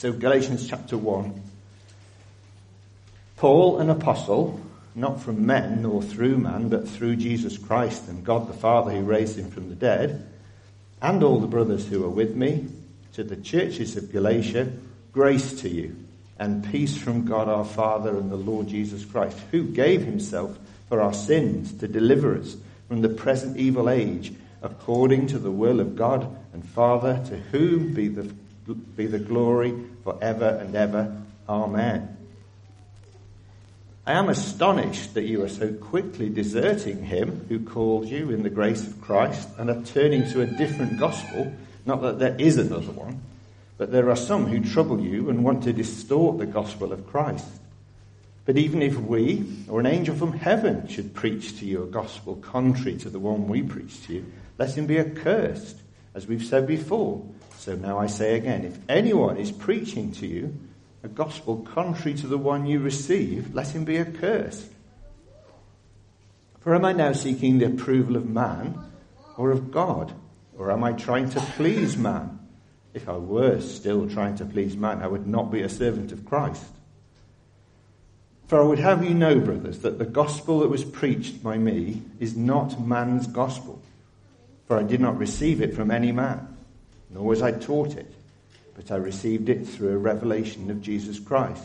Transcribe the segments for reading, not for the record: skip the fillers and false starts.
So Galatians chapter 1. Paul, an apostle, not from men nor through man, but through Jesus Christ and God the Father who raised him from the dead, and all the brothers who are with me, to the churches of Galatia, grace to you, and peace from God our Father and the Lord Jesus Christ, who gave himself for our sins to deliver us from the present evil age, according to the will of God and Father, to whom be the glory forever and ever. Amen. I am astonished that you are so quickly deserting him who called you in the grace of Christ and are turning to a different gospel. Not that there is another one, but there are some who trouble you and want to distort the gospel of Christ. But even if we, or an angel from heaven, should preach to you a gospel contrary to the one we preach to you, let him be accursed, as we've said before. So now I say again, if anyone is preaching to you a gospel contrary to the one you receive, let him be accursed. For am I now seeking the approval of man or of God? Or am I trying to please man? If I were still trying to please man, I would not be a servant of Christ. For I would have you know, brothers, that the gospel that was preached by me is not man's gospel. For I did not receive it from any man, nor was I taught it, but I received it through a revelation of Jesus Christ.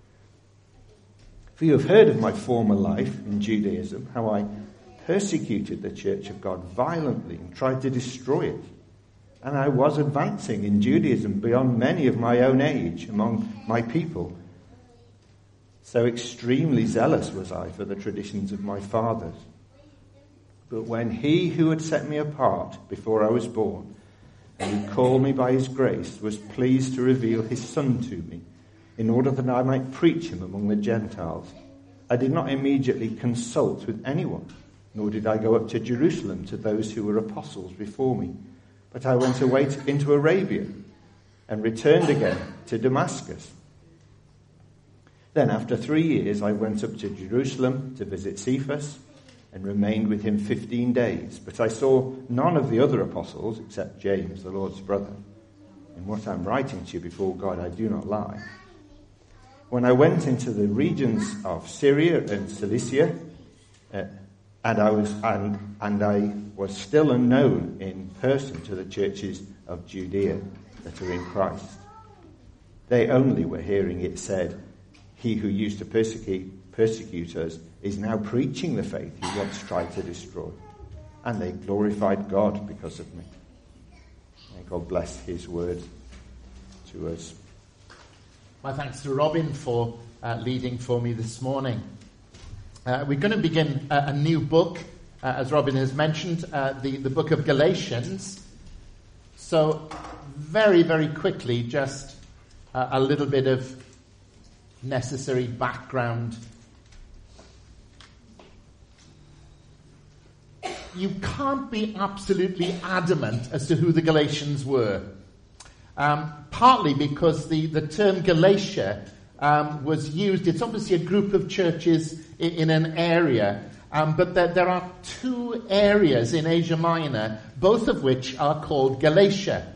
For you have heard of my former life in Judaism, how I persecuted the church of God violently and tried to destroy it. And I was advancing in Judaism beyond many of my own age among my people. So extremely zealous was I for the traditions of my fathers. But when he who had set me apart before I was born, and who called me by his grace, was pleased to reveal his Son to me, in order that I might preach him among the Gentiles, I did not immediately consult with anyone, nor did I go up to Jerusalem to those who were apostles before me. But I went away into Arabia, and returned again to Damascus. Then after 3 years I went up to Jerusalem to visit Cephas, and remained with him 15 days. But I saw none of the other apostles, except James, the Lord's brother. In what I'm writing to you before God, I do not lie. When I went into the regions of Syria and Cilicia, and I was still unknown in person to the churches of Judea that are in Christ. They only were hearing it said, he who used to persecute us is now preaching the faith he once tried to destroy. And they glorified God because of me. May God bless his word to us. My thanks to Robin for leading for me this morning. We're going to begin a new book, as Robin has mentioned, the book of Galatians. So very, very quickly, just a little bit of necessary background. You can't be absolutely adamant as to who the Galatians were. Partly because the term Galatia was used. It's obviously a group of churches in an area. But there are two areas in Asia Minor, both of which are called Galatia.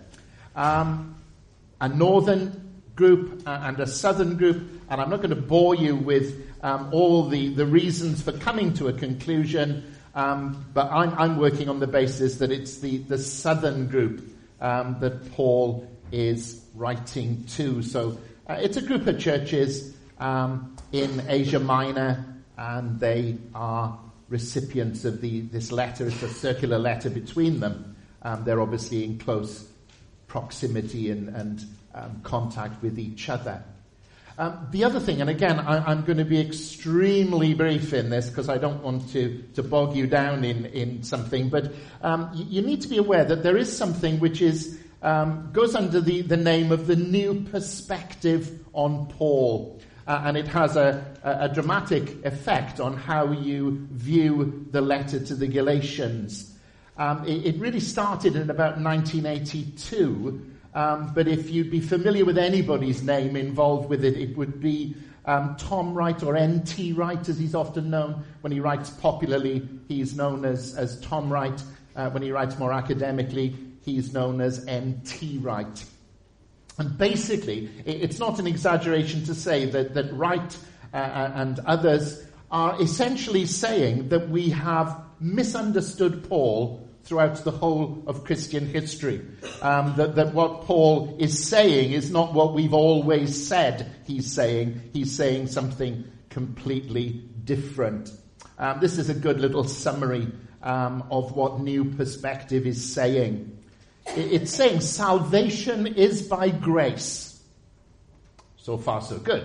A northern group and a southern group. And I'm not going to bore you with all the reasons for coming to a conclusion. But I'm working on the basis that it's the southern group that Paul is writing to. So it's a group of churches in Asia Minor, and they are recipients of this letter. It's a circular letter between them. They're obviously in close proximity and contact with each other. The other thing, and again, I'm going to be extremely brief in this because I don't want to bog you down in something, but you need to be aware that there is something which is goes under the name of the New Perspective on Paul, and it has a dramatic effect on how you view the letter to the Galatians. It really started in about 1982. But if you'd be familiar with anybody's name involved with it, it would be Tom Wright, or N.T. Wright as he's often known. When he writes popularly, he's known as Tom Wright. When he writes more academically, he's known as N.T. Wright. And basically, it's not an exaggeration to say that Wright and others are essentially saying that we have misunderstood Paul throughout the whole of Christian history. That what Paul is saying is not what we've always said he's saying. He's saying something completely different. This is a good little summary of what New Perspective is saying. It's saying salvation is by grace. So far, so good.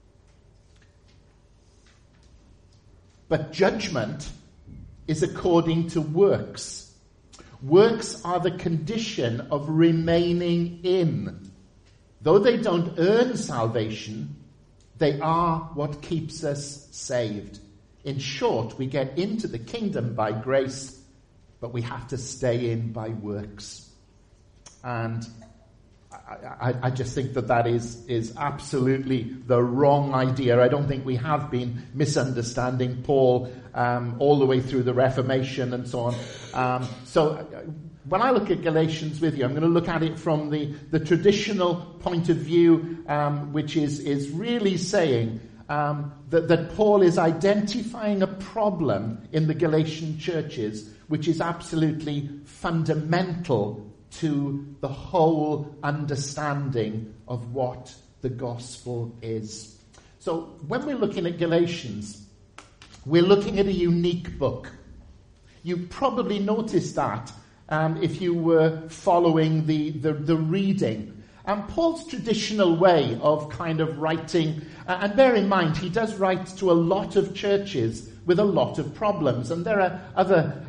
But judgment is according to works. Works are the condition of remaining in. Though they don't earn salvation, they are what keeps us saved. In short, we get into the kingdom by grace, but we have to stay in by works. And I just think that is absolutely the wrong idea. I don't think we have been misunderstanding Paul all the way through the Reformation and so on. So when I look at Galatians with you, I'm going to look at it from the traditional point of view, which is really saying that Paul is identifying a problem in the Galatian churches which is absolutely fundamental to the whole understanding of what the gospel is. So when we're looking at Galatians, we're looking at a unique book. You probably noticed that if you were following the reading. Paul's traditional way of kind of writing, and bear in mind, he does write to a lot of churches with a lot of problems, and there are other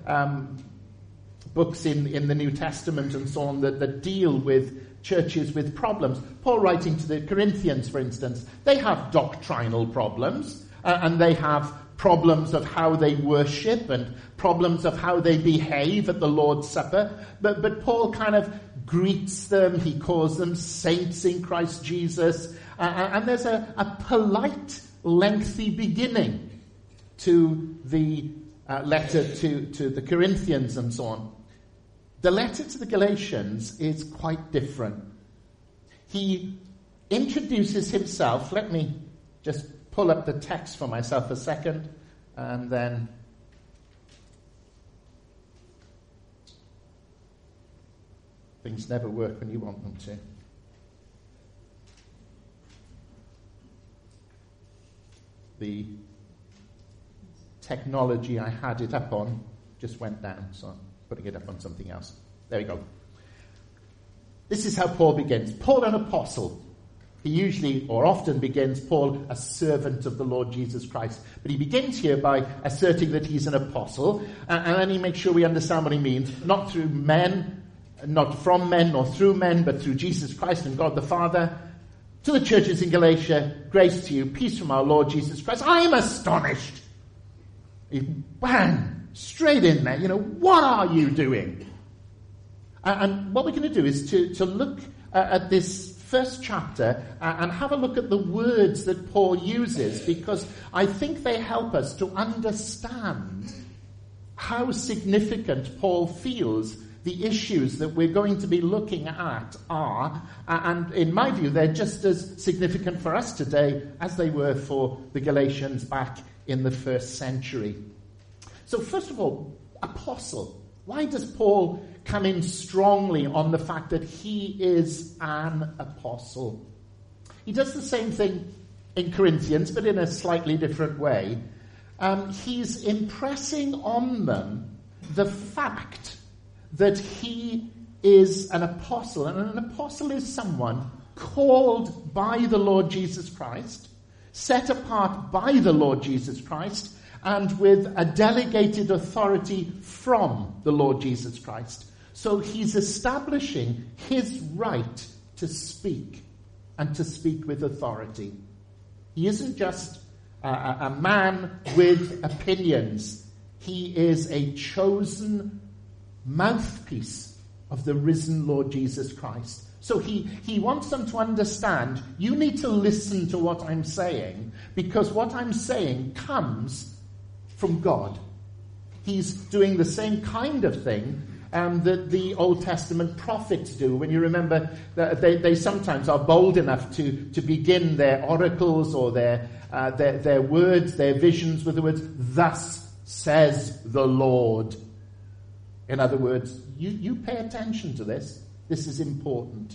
books in the New Testament and so on that deal with churches with problems. Paul writing to the Corinthians, for instance, they have doctrinal problems, and they have problems of how they worship and problems of how they behave at the Lord's Supper. But Paul kind of greets them. He calls them saints in Christ Jesus. And there's a polite, lengthy beginning to the letter to the Corinthians and so on. The letter to the Galatians is quite different. He introduces himself. Let me just pull up the text for myself a second, and then things never work when you want them to. The technology I had it up on just went down, so I'm putting it up on something else. There we go. This is how Paul begins. Paul, an apostle. He usually or often begins, Paul, a servant of the Lord Jesus Christ. But he begins here by asserting that he's an apostle, and then he makes sure we understand what he means. Not through men, not from men nor through men, but through Jesus Christ and God the Father. To the churches in Galatia, grace to you, peace from our Lord Jesus Christ. I am astonished. Bang! Straight in there. What are you doing? And what we're going to do is to look at this first chapter and have a look at the words that Paul uses, because I think they help us to understand how significant Paul feels the issues that we're going to be looking at are. And in my view, they're just as significant for us today as they were for the Galatians back in the first century. So first of all, apostle. Why does Paul come in strongly on the fact that he is an apostle? He does the same thing in Corinthians, but in a slightly different way. He's impressing on them the fact that he is an apostle. And an apostle is someone called by the Lord Jesus Christ, set apart by the Lord Jesus Christ, and with a delegated authority from the Lord Jesus Christ. So he's establishing his right to speak, and to speak with authority. He isn't just a man with opinions. He is a chosen mouthpiece of the risen Lord Jesus Christ. So he wants them to understand, you need to listen to what I'm saying, because what I'm saying comes from God. He's doing the same kind of thing that the Old Testament prophets do. When you remember that they sometimes are bold enough to begin their oracles or their words, their visions with the words, "Thus says the Lord." In other words, you pay attention to this. This is important.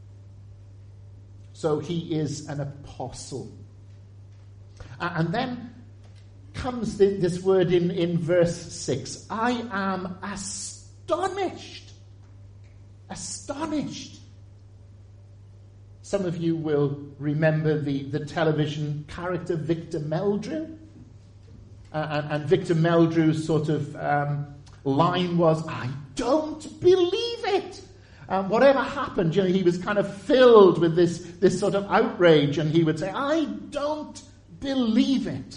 So he is an apostle. And then comes this word in verse 6. I am astonished. Astonished. Some of you will remember the television character Victor Meldrew. And Victor Meldrew's sort of line was, "I don't believe it." Whatever happened, he was kind of filled with this sort of outrage, and he would say, "I don't believe it."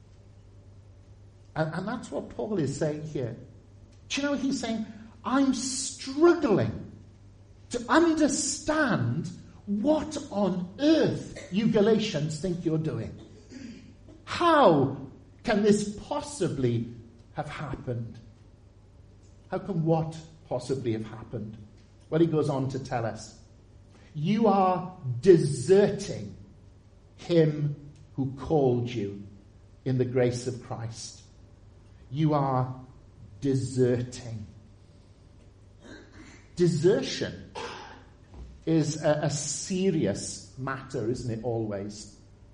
And that's what Paul is saying here. Do you know what he's saying? I'm struggling to understand what on earth you Galatians think you're doing. How can this possibly have happened? How can what possibly have happened? Well, he goes on to tell us, you are deserting him who called you in the grace of Christ. You are deserting. Desertion is a serious matter, isn't it, always?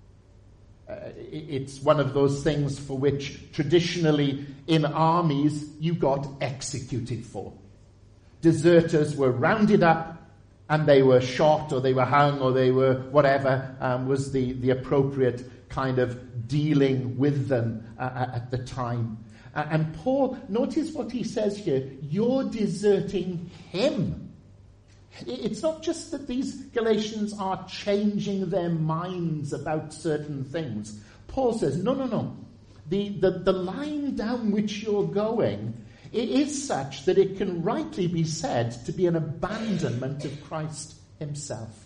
It's one of those things for which traditionally in armies you got executed for. Deserters were rounded up and they were shot or they were hung or they were whatever was the appropriate kind of dealing with them at the time. And Paul, notice what he says here, you're deserting him. It's not just that these Galatians are changing their minds about certain things. Paul says, no. The line down which you're going, it is such that it can rightly be said to be an abandonment of Christ himself.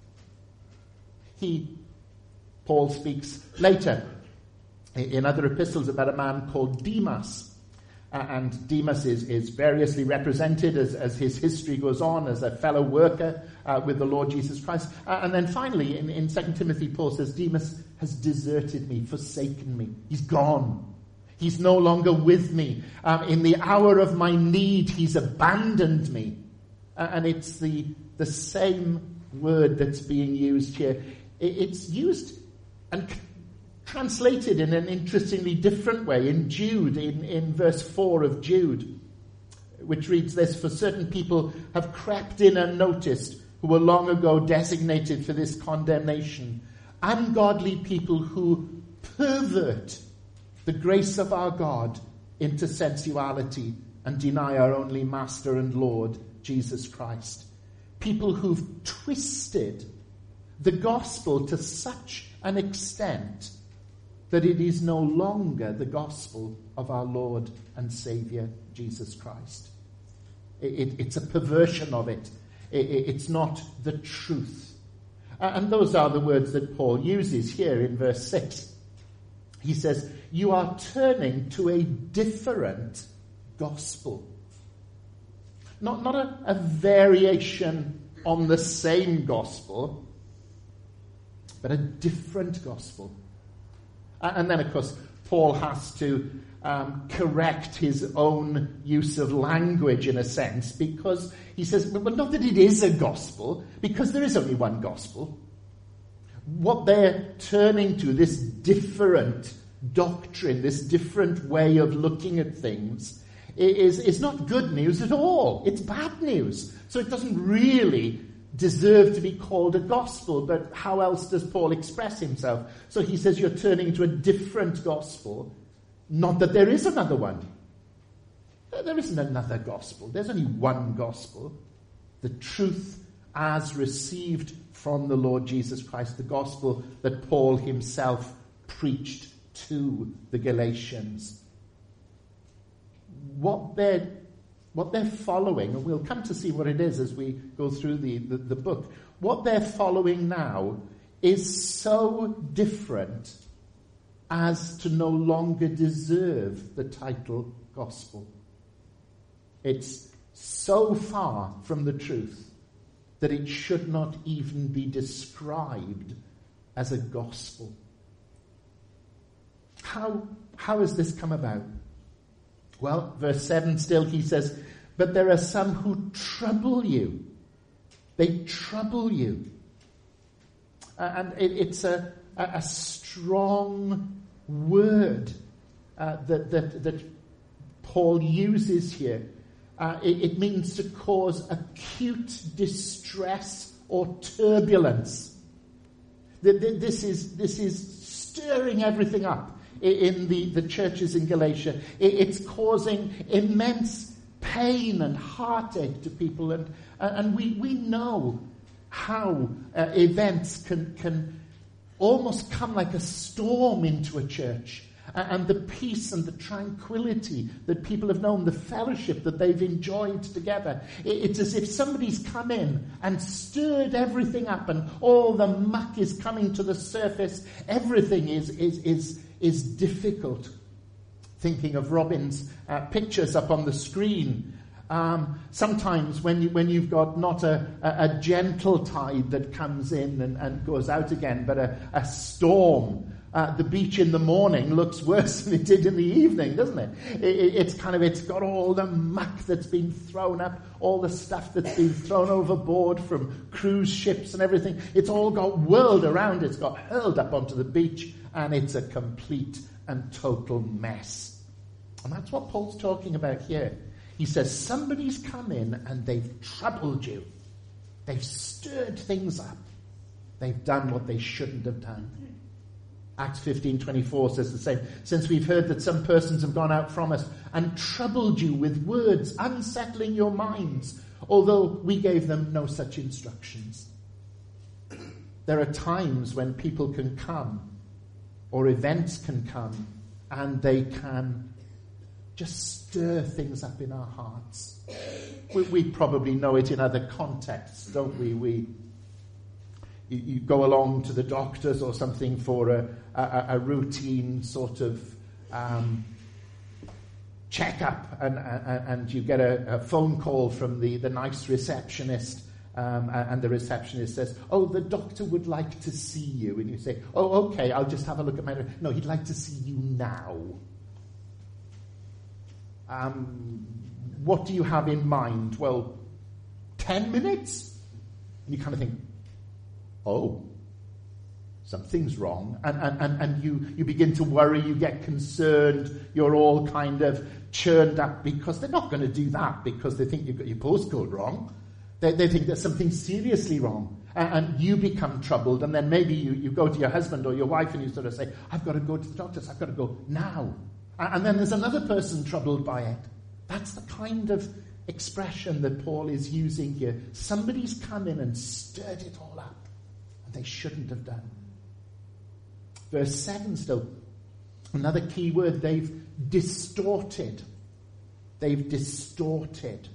Paul speaks later in other epistles about a man called Demas. And Demas is variously represented as his history goes on as a fellow worker with the Lord Jesus Christ. And then finally in 2 Timothy, Paul says, Demas has deserted me, forsaken me. He's gone. He's no longer with me. In the hour of my need, he's abandoned me. And it's the same word that's being used here. It's used and translated in an interestingly different way in Jude, in verse 4 of Jude, which reads this, for certain people have crept in unnoticed, who were long ago designated for this condemnation, ungodly people who pervert the grace of our God into sensuality and deny our only Master and Lord, Jesus Christ. People who've twisted the gospel to such an extent that it is no longer the gospel of our Lord and Saviour, Jesus Christ. It's a perversion of it. It's not the truth. And those are the words that Paul uses here in verse 6. He says, you are turning to a different gospel. Not a variation on the same gospel, but a different gospel. And then, of course, Paul has to correct his own use of language in a sense, because he says, well, not that it is a gospel, because there is only one gospel. What they're turning to, this different doctrine, this different way of looking at things, is not good news at all. It's bad news. So it doesn't really deserve to be called a gospel, but how else does Paul express himself? So he says you're turning to a different gospel, not that there is another one. There isn't another gospel. There's only one gospel. The truth as received from the Lord Jesus Christ, the gospel that Paul himself preached to the Galatians. What they're following, and we'll come to see what it is as we go through the book, what they're following now is so different as to no longer deserve the title gospel. It's so far from the truth that it should not even be described as a gospel. How has this come about? Well, verse 7 still, he says, but there are some who trouble you. They trouble you. And it's a strong word that Paul uses here. It means to cause acute distress or turbulence. This is stirring everything up in the churches in Galatia. It's causing immense pain and heartache to people, and we know how events can almost come like a storm into a church, and the peace and the tranquility that people have known, the fellowship that they've enjoyed together. It's as if somebody's come in and stirred everything up, and all the muck is coming to the surface. Everything is difficult. Thinking of Robin's pictures up on the screen. Sometimes when you've got not a gentle tide that comes in and goes out again, but a storm, the beach in the morning looks worse than it did in the evening, doesn't it? It's got all the muck that's been thrown up, all the stuff that's been thrown overboard from cruise ships and everything. It's all got whirled around, it's got hurled up onto the beach, and it's a complete and total mess. And that's what Paul's talking about here. He says somebody's come in and they've troubled you. They've stirred things up. They've done what they shouldn't have done. Acts 15:24 says the same. Since we've heard that some persons have gone out from us and troubled you with words, unsettling your minds, although we gave them no such instructions. There are times when people can come, or events can come, and they can just stir things up in our hearts. We probably know it in other contexts, don't we? You go along to the doctors or something for a routine sort of checkup, and you get a phone call from the nice receptionist, and the receptionist says, "Oh, the doctor would like to see you," and you say, "Oh, okay, I'll just have a look at my..." No, he'd like to see you now. What do you have in mind? Well, 10 minutes? And you kind of think, oh, something's wrong. And you begin to worry, you get concerned, you're all kind of churned up, because they're not going to do that because they think you've got your postcode wrong. They think there's something seriously wrong. And you become troubled, and then maybe you go to your husband or your wife and you sort of say, I've got to go to the doctors, I've got to go now. And then there's another person troubled by it. That's the kind of expression that Paul is using here. Somebody's come in and stirred it all up, and they shouldn't have done. Verse 7 still, another key word, they've distorted. They've distorted.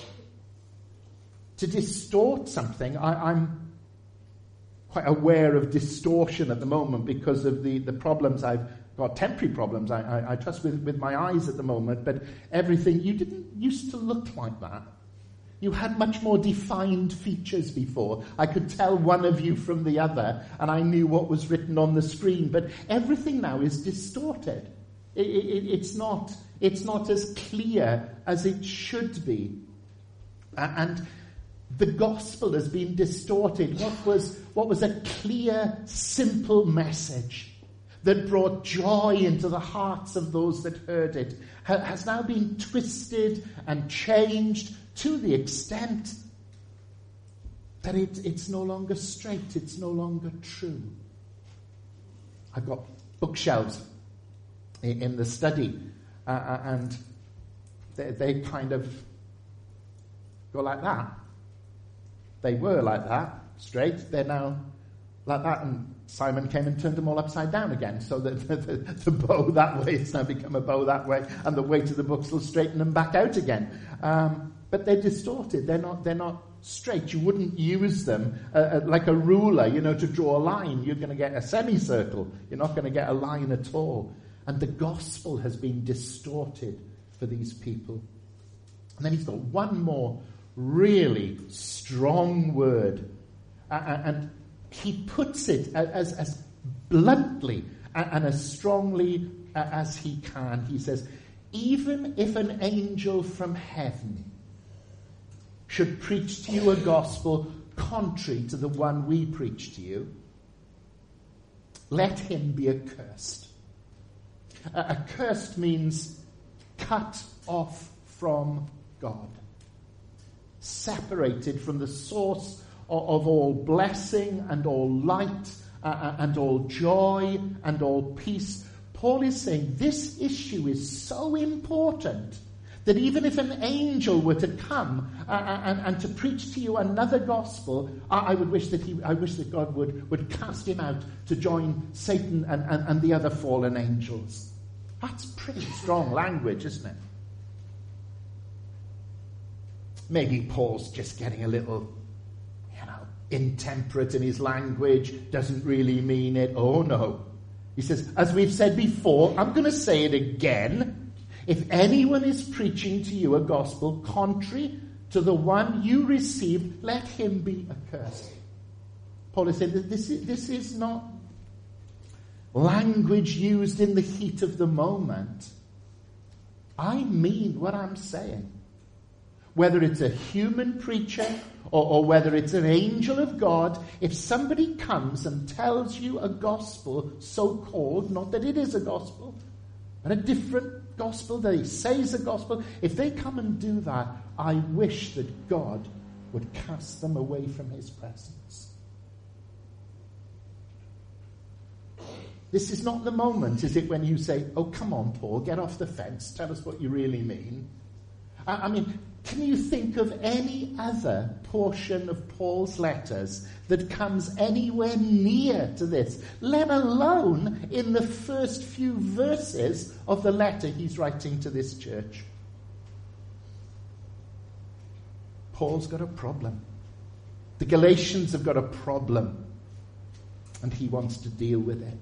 To distort something, I'm quite aware of distortion at the moment because of the problems I've got, temporary problems I trust with my eyes at the moment, but everything, you didn't used to look like that. You had much more defined features before. I could tell one of you from the other, and I knew what was written on the screen, but everything now is distorted. It's not as clear as it should be. And the gospel has been distorted. What was a clear, simple message that brought joy into the hearts of those that heard it has now been twisted and changed to the extent that it's no longer straight, it's no longer true. I've got bookshelves in the study, and they kind of go like that. They were like that, straight. They're now like that, and Simon came and turned them all upside down again, so that the bow that way, it's now become a bow that way, and the weight of the books will straighten them back out again. But they're distorted. They're not straight. You wouldn't use them like a ruler, to draw a line. You're going to get a semicircle. You're not going to get a line at all. And the gospel has been distorted for these people. And then he's got one more really strong word. And he puts it as bluntly and as strongly as he can. He says, even if an angel from heaven should preach to you a gospel contrary to the one we preach to you, let him be accursed. Accursed means cut off from God, separated from the source of all blessing and all light and all joy and all peace. Paul is saying this issue is so important that even if an angel were to come and to preach to you another gospel, I wish that God would cast him out to join Satan and the other fallen angels. That's pretty strong language, isn't it? Maybe Paul's just getting a little, intemperate in his language, doesn't really mean it. Oh no. He says, as we've said before, I'm going to say it again. If anyone is preaching to you a gospel contrary to the one you received, let him be accursed. Paul is saying that this is not language used in the heat of the moment. I mean what I'm saying. Whether it's a human preacher or whether it's an angel of God, if somebody comes and tells you a gospel so-called, not that it is a gospel, but a different gospel that he says a gospel, if they come and do that, I wish that God would cast them away from his presence. This is not the moment, is it, when you say, oh, come on, Paul, get off the fence, tell us what you really mean. I mean, can you think of any other portion of Paul's letters that comes anywhere near to this, let alone in the first few verses of the letter he's writing to this church? Paul's got a problem. The Galatians have got a problem, and he wants to deal with it.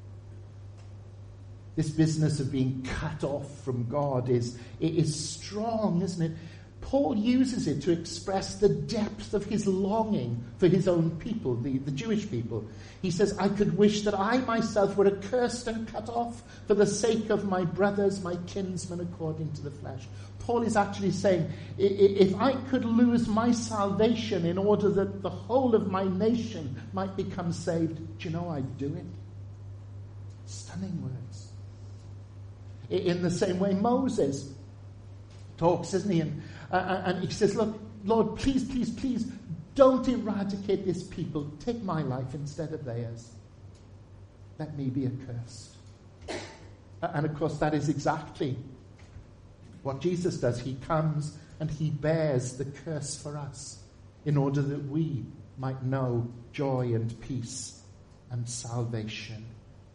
This business of being cut off from God is strong, isn't it? Paul uses it to express the depth of his longing for his own people, the Jewish people. He says, I could wish that I myself were accursed and cut off for the sake of my brothers, my kinsmen according to the flesh. Paul is actually saying, if I could lose my salvation in order that the whole of my nation might become saved, do you know I'd do it? Stunning words. In the same way Moses talks, isn't he? And he says, look, Lord, please, please, please, don't eradicate this people. Take my life instead of theirs. Let me be accursed. And of course, that is exactly what Jesus does. He comes and he bears the curse for us in order that we might know joy and peace and salvation.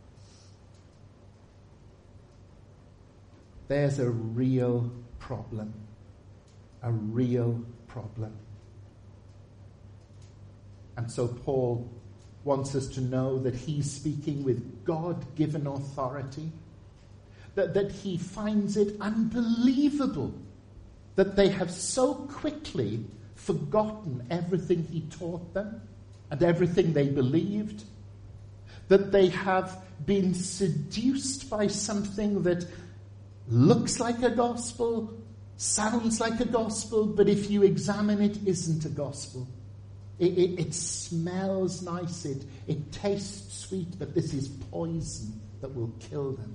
There's a real problem. A real problem. And so Paul wants us to know that he's speaking with God-given authority, that he finds it unbelievable that they have so quickly forgotten everything he taught them and everything they believed, that they have been seduced by something that looks like a gospel, sounds like a gospel, but if you examine it, isn't a gospel. It smells nice, it tastes sweet, but this is poison that will kill them.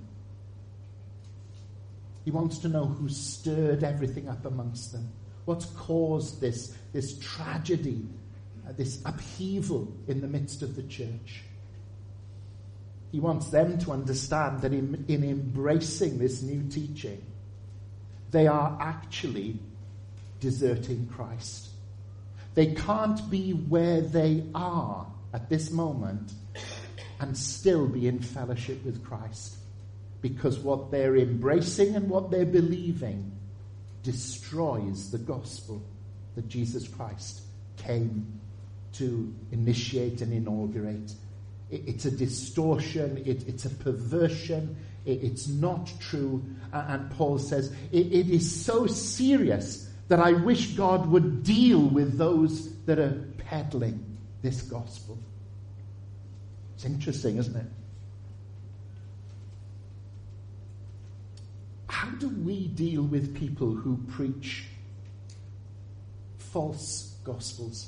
He wants to know who stirred everything up amongst them. What's caused this tragedy, this upheaval in the midst of the church. He wants them to understand that in embracing this new teaching, they are actually deserting Christ. They can't be where they are at this moment and still be in fellowship with Christ, because what they're embracing and what they're believing destroys the gospel that Jesus Christ came to initiate and inaugurate. It's a distortion, it's a perversion, it's not true. And Paul says it is so serious that I wish God would deal with those that are peddling this gospel. It's interesting, isn't it? How do we deal with people who preach false gospels?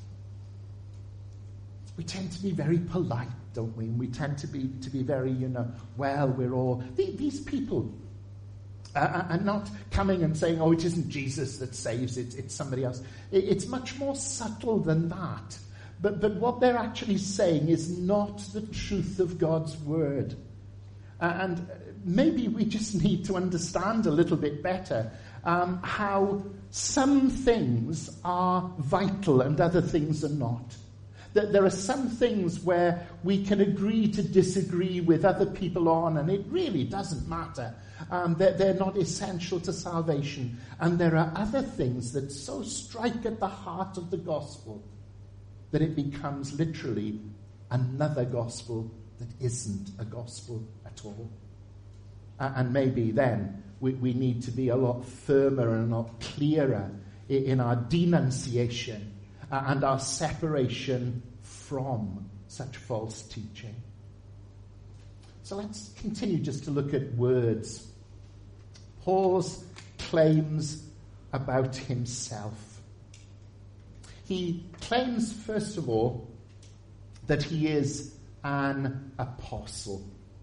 We tend to be very polite, don't we? And we tend to be very, well, we're all... These people are not coming and saying, oh, it isn't Jesus that saves, it's somebody else. It's much more subtle than that. But what they're actually saying is not the truth of God's word. And maybe we just need to understand a little bit better how some things are vital and other things are not. There are some things where we can agree to disagree with other people on, and it really doesn't matter. They're not essential to salvation. And there are other things that so strike at the heart of the gospel that it becomes literally another gospel that isn't a gospel at all. And maybe then we need to be a lot firmer and a lot clearer in our denunciation and our separation from such false teaching. So let's continue just to look at words. Paul's claims about himself. He claims, first of all, that he is an apostle.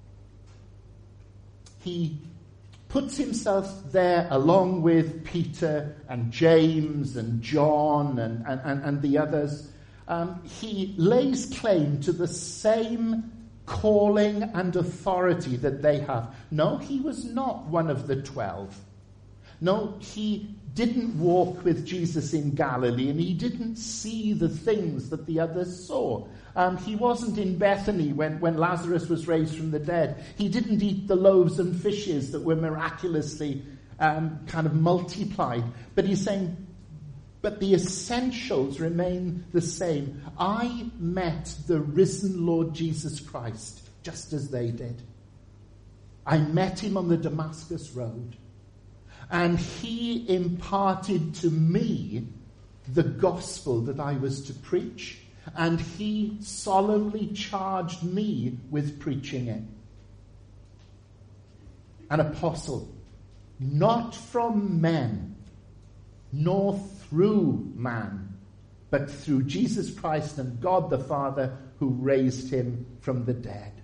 He puts himself there along with Peter and James and John and the others. He lays claim to the same calling and authority that they have. No, he was not one of the 12. No, he didn't walk with Jesus in Galilee, and he didn't see the things that the others saw. He wasn't in Bethany when Lazarus was raised from the dead. He didn't eat the loaves and fishes that were miraculously kind of multiplied. But he's saying, but the essentials remain the same. I met the risen Lord Jesus Christ just as they did. I met him on the Damascus Road. And he imparted to me the gospel that I was to preach. And he solemnly charged me with preaching it. An apostle, not from men, nor through man, but through Jesus Christ and God the Father who raised him from the dead.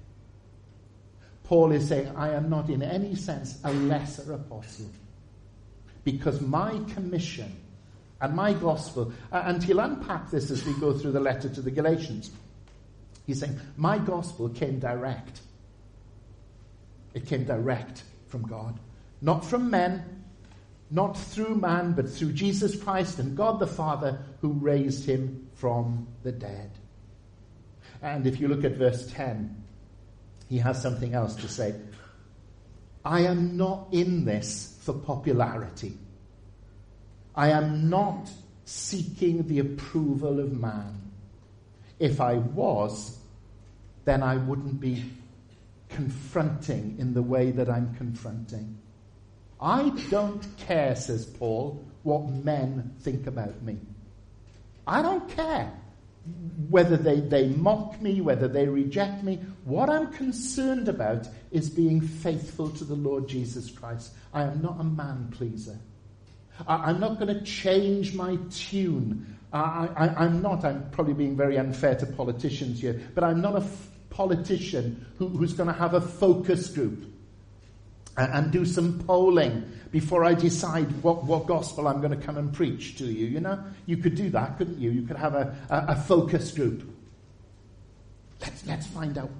Paul is saying, I am not in any sense a lesser apostle, because my commission and my gospel, and he'll unpack this as we go through the letter to the Galatians. He's saying, my gospel came direct. It came direct from God. Not from men, not through man, but through Jesus Christ and God the Father who raised him from the dead. And if you look at verse 10, he has something else to say. I am not in this for popularity. I am not seeking the approval of man. If I was, then I wouldn't be confronting in the way that I'm confronting. I don't care, says Paul, what men think about me. I don't care whether they mock me, whether they reject me. What I'm concerned about is being faithful to the Lord Jesus Christ. I am not a man pleaser. I'm not going to change my tune. I'm probably being very unfair to politicians here, but I'm not a politician who's going to have a focus group and do some polling before I decide what gospel I'm going to come and preach to you. You know, you could do that, couldn't you? You could have a focus group. Let's find out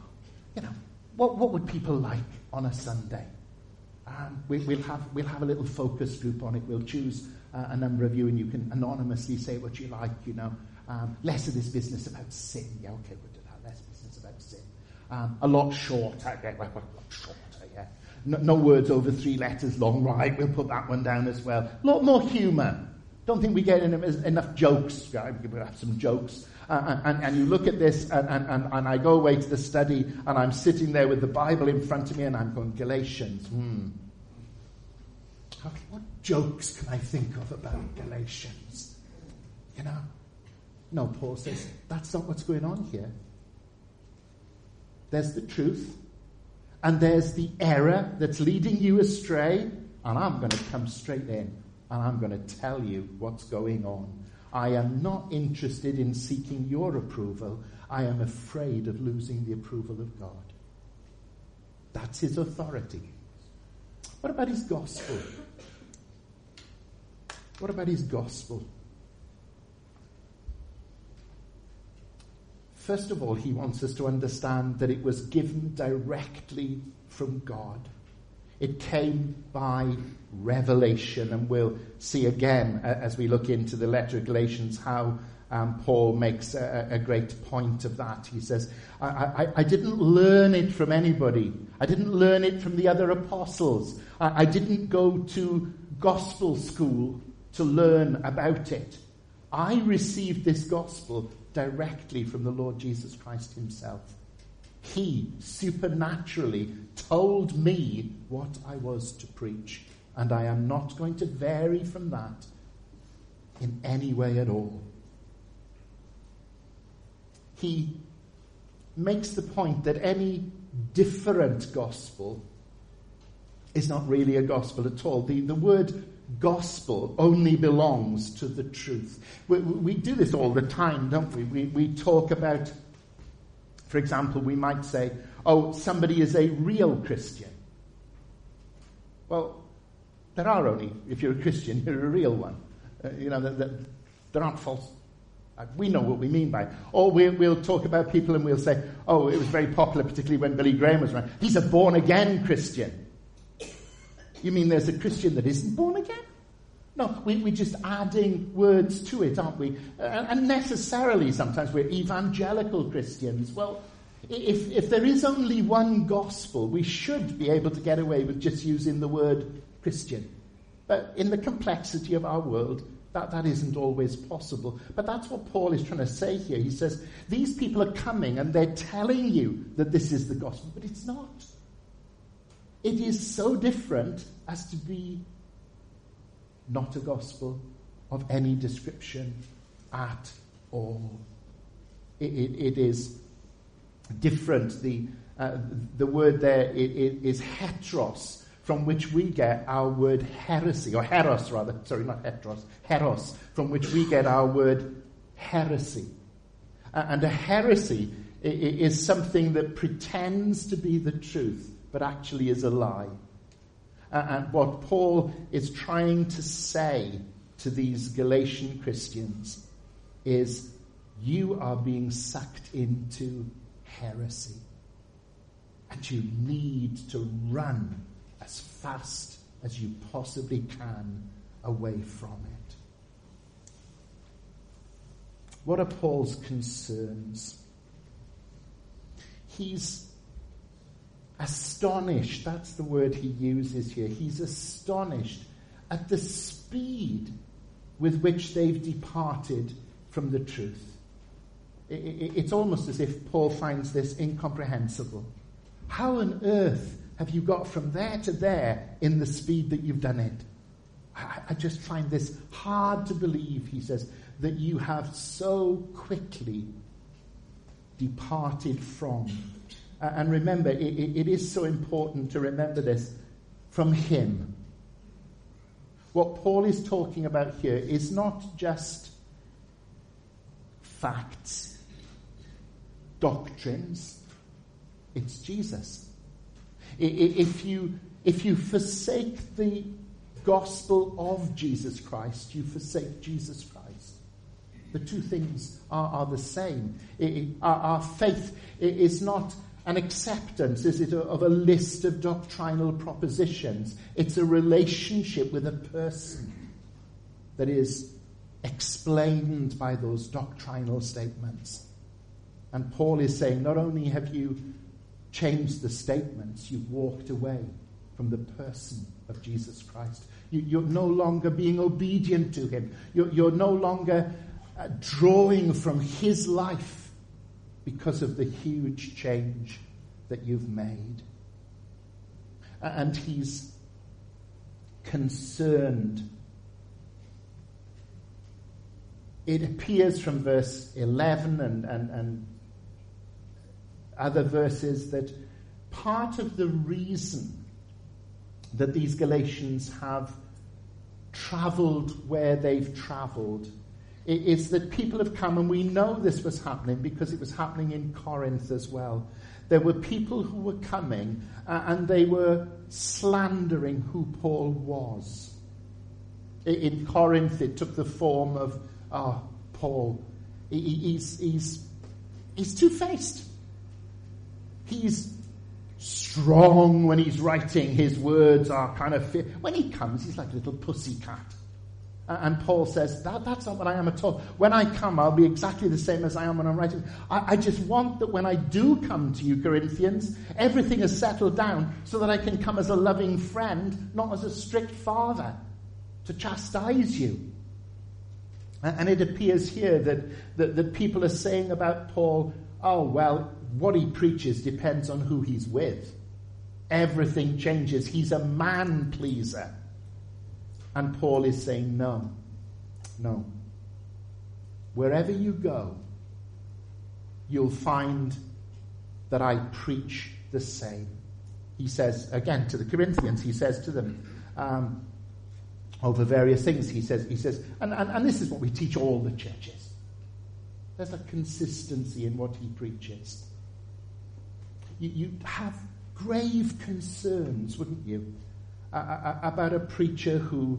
what would people like on a Sunday. We'll have a little focus group on it. We'll choose a number of you, and you can anonymously say what you like. Less of this business about sin. Yeah, okay, we'll do that. Less business about sin. A lot shorter. Yeah. No words over 3 letters long. Right, we'll put that one down as well. A lot more humour. Don't think we get enough jokes. Right? We'll have some jokes. And you look at this, and I go away to the study, and I'm sitting there with the Bible in front of me, and I'm going, Galatians. What jokes can I think of about Galatians? You know? No, Paul says, that's not what's going on here. There's the truth, and there's the error that's leading you astray, and I'm going to come straight in, and I'm going to tell you what's going on. I am not interested in seeking your approval. I am afraid of losing the approval of God. That's his authority. What about his gospel? What about his gospel? First of all, he wants us to understand that it was given directly from God. It came by revelation, and we'll see again as we look into the letter of Galatians how Paul makes a great point of that. He says, I didn't learn it from anybody. I didn't learn it from the other apostles. I didn't go to gospel school to learn about it. I received this gospel directly from the Lord Jesus Christ himself. He supernaturally told me what I was to preach, and I am not going to vary from that in any way at all. He makes the point that any different gospel is not really a gospel at all. The word gospel only belongs to the truth. We do this all the time, don't we? We talk about, for example, we might say, oh, somebody is a real Christian. Well, there are only, if you're a Christian, you're a real one. There aren't false. We know what we mean by it. Or we'll talk about people and we'll say, oh, it was very popular, particularly when Billy Graham was around. He's a born-again Christian. You mean there's a Christian that isn't born again? No, we're just adding words to it, aren't we? And necessarily sometimes we're evangelical Christians. Well, if there is only one gospel, we should be able to get away with just using the word Christian. But in the complexity of our world, that isn't always possible. But that's what Paul is trying to say here. He says, these people are coming and they're telling you that this is the gospel, but it's not. It is so different as to be not a gospel of any description at all. It is different. The word there is heteros, from which we get our word heresy, or heros rather, sorry, not heteros, heros, from which we get our word heresy. And a heresy is something that pretends to be the truth, but actually is a lie. And what Paul is trying to say to these Galatian Christians is, you are being sucked into heresy. And you need to run as fast as you possibly can away from it. What are Paul's concerns? He's astonished, that's the word he uses here. He's astonished at the speed with which they've departed from the truth. It's almost as if Paul finds this incomprehensible. How on earth have you got from there to there in the speed that you've done it? I just find this hard to believe, he says, that you have so quickly departed from. And remember, it is so important to remember this, from him. What Paul is talking about here is not just facts, doctrines, it's Jesus. If you forsake the gospel of Jesus Christ, you forsake Jesus Christ. The two things are the same. Our faith is not an acceptance, is it, of a list of doctrinal propositions. It's a relationship with a person that is explained by those doctrinal statements. And Paul is saying, not only have you changed the statements, you've walked away from the person of Jesus Christ. You're no longer being obedient to him. You're no longer drawing from his life because of the huge change that you've made. And he's concerned. It appears from verse 11 and other verses that part of the reason that these Galatians have travelled where they've travelled is that people have come, and we know this was happening because it was happening in Corinth as well. There were people who were coming and they were slandering who Paul was. In Corinth, it took the form of, Paul, he's two-faced. He's strong when he's writing. His words are kind of... When he comes, he's like a little pussycat. And Paul says, that's not what I am at all. When I come, I'll be exactly the same as I am when I'm writing. I just want that when I do come to you, Corinthians, everything is settled down so that I can come as a loving friend, not as a strict father, to chastise you. And it appears here that people are saying about Paul, what he preaches depends on who he's with. Everything changes. He's a man-pleaser. And Paul is saying, no. Wherever you go, you'll find that I preach the same. He says, again, to the Corinthians, he says to them, over various things, he says, and this is what we teach all the churches. There's a consistency in what he preaches. You have grave concerns, wouldn't you, about a preacher who,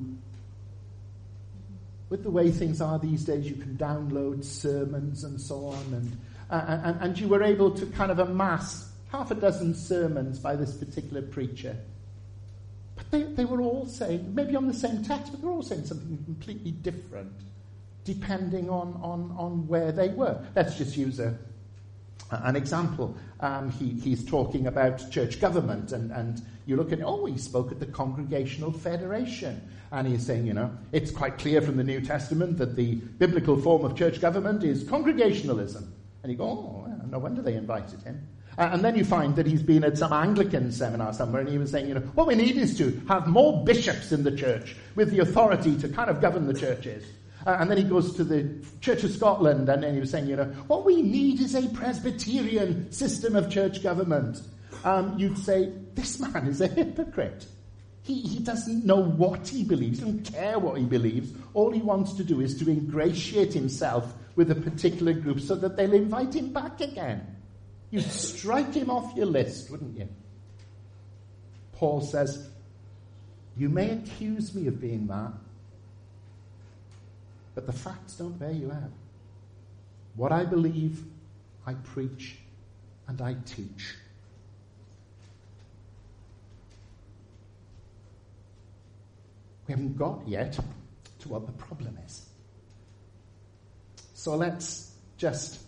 with the way things are these days, you can download sermons and so on, and you were able to kind of amass half a dozen sermons by this particular preacher. But they were all saying, maybe on the same text, but they were all saying something completely different, depending on where they were. Let's just use an example. He's talking about church government, and you look at, he spoke at the Congregational Federation, and he's saying, it's quite clear from the New Testament that the biblical form of church government is congregationalism. And you go, no wonder they invited him. And then you find that he's been at some Anglican seminar somewhere, and he was saying, what we need is to have more bishops in the church with the authority to kind of govern the churches. And then he goes to the Church of Scotland, and then he was saying, what we need is a Presbyterian system of church government. You'd say, this man is a hypocrite. He doesn't know what he believes, doesn't care what he believes. All he wants to do is to ingratiate himself with a particular group so that they'll invite him back again. You'd strike him off your list, wouldn't you? Paul says, you may accuse me of being that, but the facts don't bear you out. What I believe, I preach and I teach. We haven't got yet to what the problem is. So let's just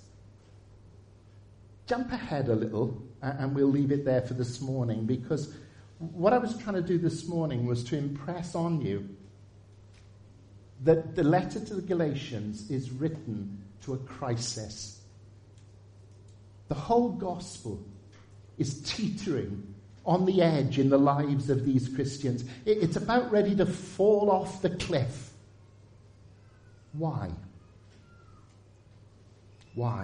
jump ahead a little, and we'll leave it there for this morning, because what I was trying to do this morning was to impress on you that the letter to the Galatians is written to a crisis. The whole gospel is teetering on the edge in the lives of these Christians. It's about ready to fall off the cliff. Why? Why?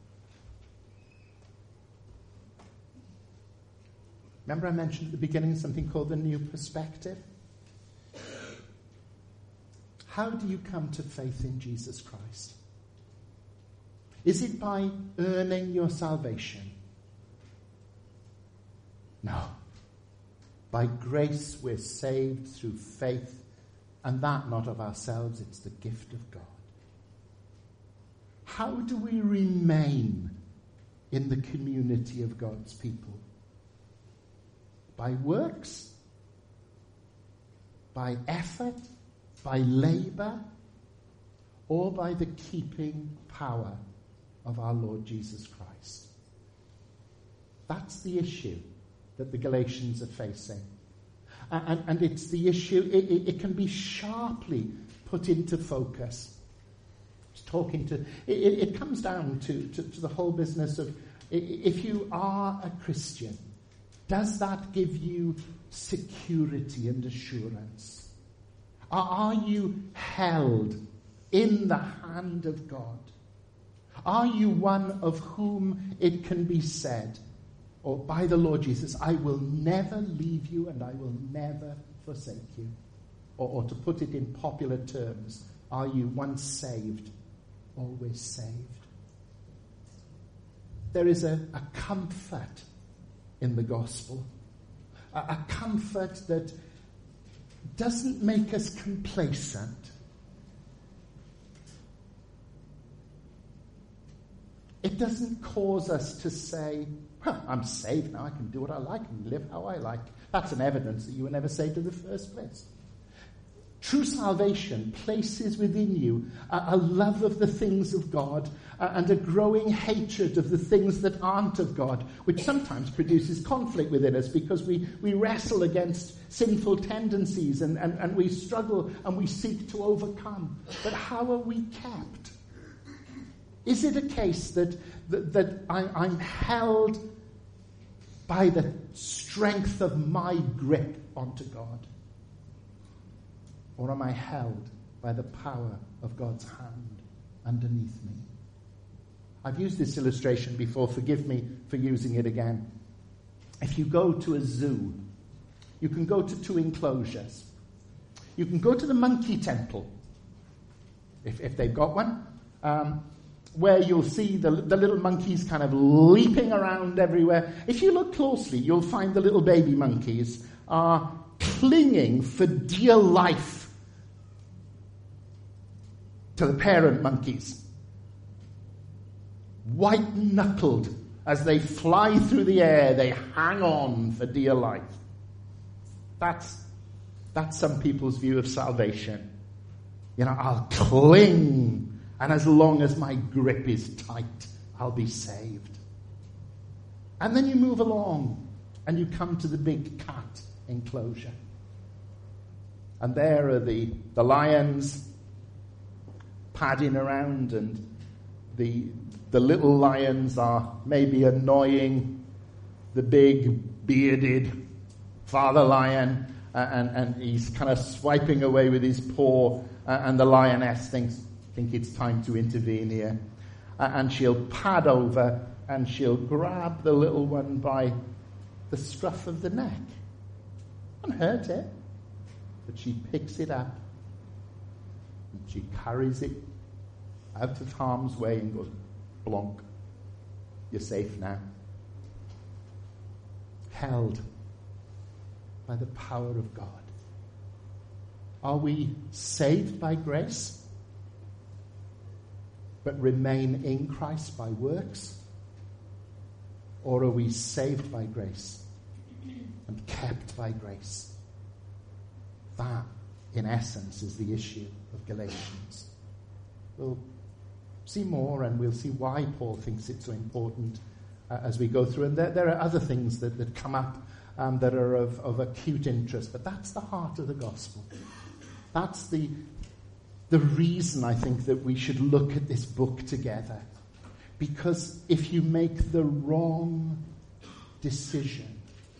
Remember I mentioned at the beginning something called the new perspective? How do you come to faith in Jesus Christ? Is it by earning your salvation? No. By grace we're saved through faith, and that not of ourselves, it's the gift of God. How do we remain in the community of God's people? By works? By effort? By labour? Or by the keeping power of our Lord Jesus Christ? That's the issue that the Galatians are facing. And it's the issue, it can be sharply put into focus. It comes down to the whole business of, if you are a Christian, does that give you security and assurance? Are you held in the hand of God? Are you one of whom it can be said, or by the Lord Jesus, I will never leave you and I will never forsake you? Or to put it in popular terms, are you once saved, always saved? There is a comfort in the gospel, a comfort that doesn't make us complacent. It doesn't cause us to say, I'm saved now, I can do what I like and live how I like. That's an evidence that you were never saved in the first place. True salvation places within you a love of the things of God and a growing hatred of the things that aren't of God, which sometimes produces conflict within us because we wrestle against sinful tendencies and we struggle and we seek to overcome. But how are we kept? Is it a case that I'm held by the strength of my grip onto God? Or am I held by the power of God's hand underneath me? I've used this illustration before. Forgive me for using it again. If you go to a zoo, you can go to 2 enclosures. You can go to the monkey temple, if they've got one, where you'll see the little monkeys kind of leaping around everywhere. If you look closely, you'll find the little baby monkeys are clinging for dear life to the parent monkeys, white-knuckled as they fly through the air. They hang on for dear life. That's some people's view of salvation. I'll cling, and as long as my grip is tight, I'll be saved. And then you move along, and you come to the big cat enclosure. And there are the lions padding around, and the little lions are maybe annoying the big bearded father lion, and he's kind of swiping away with his paw, and the lioness think it's time to intervene here, and she'll pad over and she'll grab the little one by the scruff of the neck. Don't hurt it, but she picks it up and she carries it out of harm's way and goes, blonk, you're safe now. Held by the power of God. Are we saved by grace, but remain in Christ by works? Or are we saved by grace and kept by grace? That, in essence, is the issue of Galatians. We'll see more, and we'll see why Paul thinks it's so important as we go through. And there are other things that come up that are of acute interest, but that's the heart of the gospel. That's the reason I think that we should look at this book together. Because if you make the wrong decision,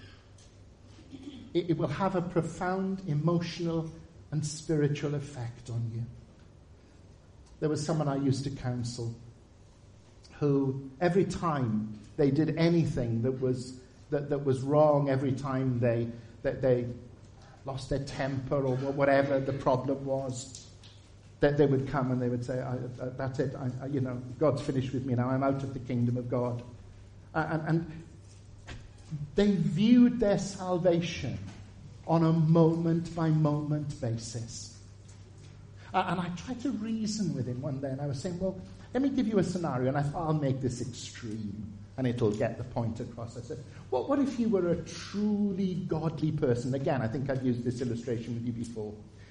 it will have a profound emotional and spiritual effect on you. There was someone I used to counsel who, every time they did anything that was wrong, every time they lost their temper or whatever the problem was, that they would come and they would say, that's it, God's finished with me now, I'm out of the kingdom of God. And they viewed their salvation on a moment-by-moment basis. And I tried to reason with him one day, and I was saying, well, let me give you a scenario, and I thought I'll make this extreme, and it'll get the point across. I said, well, what if you were a truly godly person? Again, I think I've used this illustration with you before.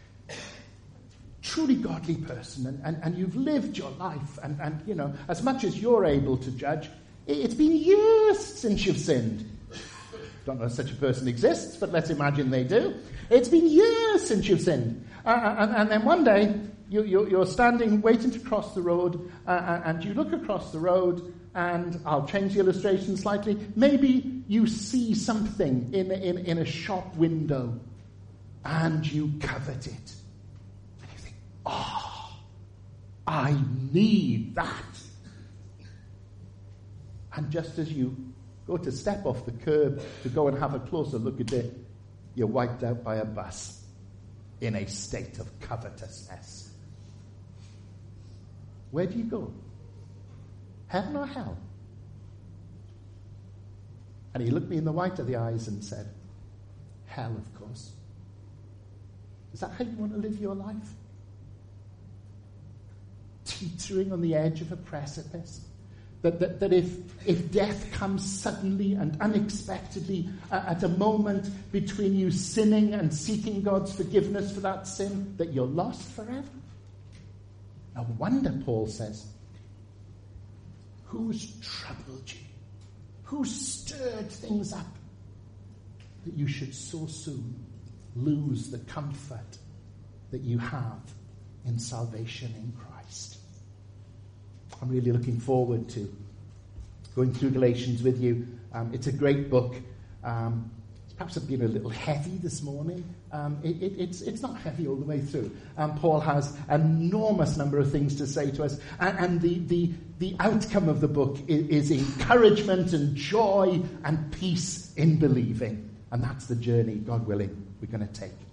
Truly godly person, and you've lived your life, and as much as you're able to judge, it's been years since you've sinned. Don't know if such a person exists, but let's imagine they do. It's been years since you've sinned. And then one day, you're standing waiting to cross the road, and you look across the road, and I'll change the illustration slightly. Maybe you see something in a shop window, and you covet it. I need that. And just as you go to step off the curb to go and have a closer look at it, you're wiped out by a bus in a state of covetousness. Where do you go? Heaven or hell? And he looked me in the white of the eyes and said, hell, of course. Is that how you want to live your life? Teetering on the edge of a precipice? That if death comes suddenly and unexpectedly at a moment between you sinning and seeking God's forgiveness for that sin, that you're lost forever? No wonder Paul says, who's troubled you? Who stirred things up that you should so soon lose the comfort that you have in salvation in Christ? I'm really looking forward to going through Galatians with you. It's a great book. It's perhaps been a little heavy this morning. It's not heavy all the way through. Paul has an enormous number of things to say to us. And the outcome of the book is encouragement and joy and peace in believing. And that's the journey, God willing, we're going to take.